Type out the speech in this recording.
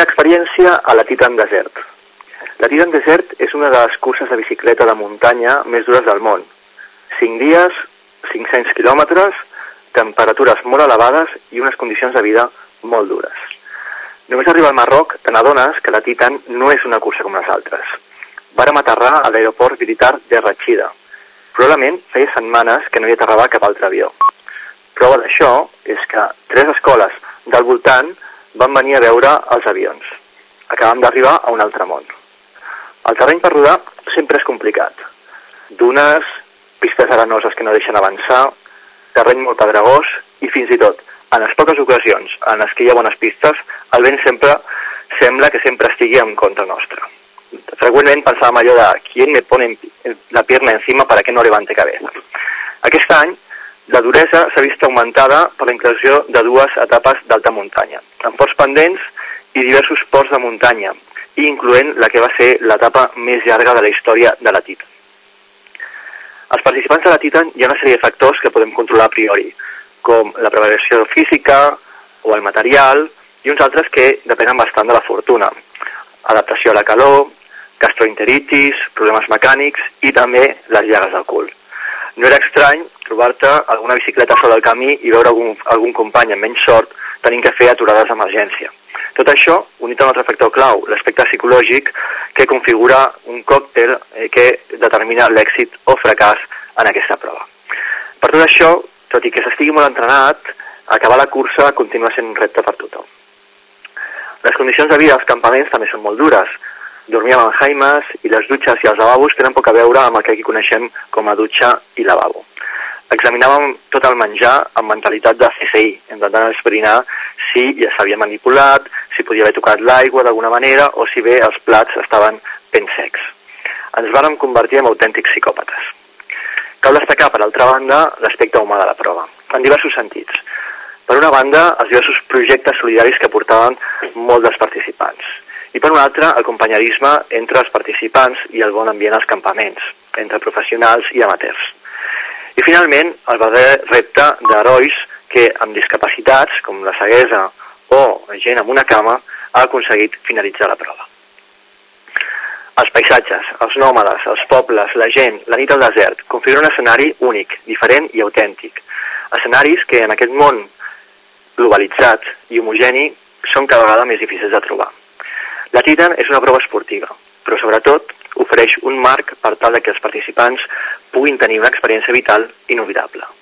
Primera experiència a la Titan Desert. La Titan Desert és una de les curses de bicicleta de muntanya més dures del món. 5 dies, 500 quilòmetres, temperatures molt elevades i unes condicions de vida molt dures. Només arribar al Marroc te n'adones que la Titan no és una cursa com les altres. Vàrem aterrar a l'aeroport militar de Rachida. Probablement feia setmanes que no hi aterrava cap altre avió. Prova d'això és que 3 escoles del voltant van venir a veure els avions. Acabam d'arribar a un altre món. El terreny per rodar sempre és complicat. Dunes, pistes arenoses que no deixen avançar, terreny molt pedregós i fins i tot, en les poques ocasions en les que hi ha bones pistes, el vent sembla que sempre estigui en contra nostra. Freqüentment pensàvem allò de ¿quién me pone la pierna encima para que no levante cabeza? Aquest any, la duresa s'ha vist augmentada per la inclusió de 2 etapes d'alta muntanya, amb ports pendents i diversos ports de muntanya, incloent la que va ser l'etapa més llarga de la història de la Titan. Els participants de la Titan hi ha una sèrie de factors que podem controlar a priori, com la preparació física o el material, i uns altres que depenen bastant de la fortuna. Adaptació a la calor, gastroenteritis, problemes mecànics i també les llagues del cul. No era estrany trobar-te alguna bicicleta sobre el camí i veure algun company amb menys sort tenint que fer aturades d'emergència. Tot això, unit a un altre factor clau, l'aspecte psicològic, que configura un còctel que determina l'èxit o fracàs en aquesta prova. Per tot això, tot i que s'estigui molt entrenat, acabar la cursa continua sent un repte per tothom. Les condicions de vida als campaments també són molt dures. Dormíem en jaimes i les dutxes i els lavabos tenen poc a veure amb el que aquí coneixem com a dutxa i lavabo. Examinàvem tot el menjar amb mentalitat de CSI, intentant esbrinar si ja s'havia manipulat, si podia haver tocat l'aigua d'alguna manera o si bé els plats estaven ben secs. Ens vàrem convertir en autèntics psicòpates. Cal destacar, per altra banda, l'aspecte humà de la prova, en diversos sentits. Per una banda, els diversos projectes solidaris que portaven molts dels participants. I per una altra, el companyerisme entre els participants i el bon ambient als campaments, entre professionals i amateurs. I finalment, el verdader repte d'herois que, amb discapacitats, com la ceguesa o gent amb una cama, ha aconseguit finalitzar la prova. Els paisatges, els nòmades, els pobles, la gent, la nit al desert, configuren un escenari únic, diferent i autèntic. Escenaris que en aquest món globalitzat i homogeni són cada vegada més difícils de trobar. La Titan és una prova esportiva, però sobretot ofereix un marc per tal que els participants puguin tenir una experiència vital inoblidable.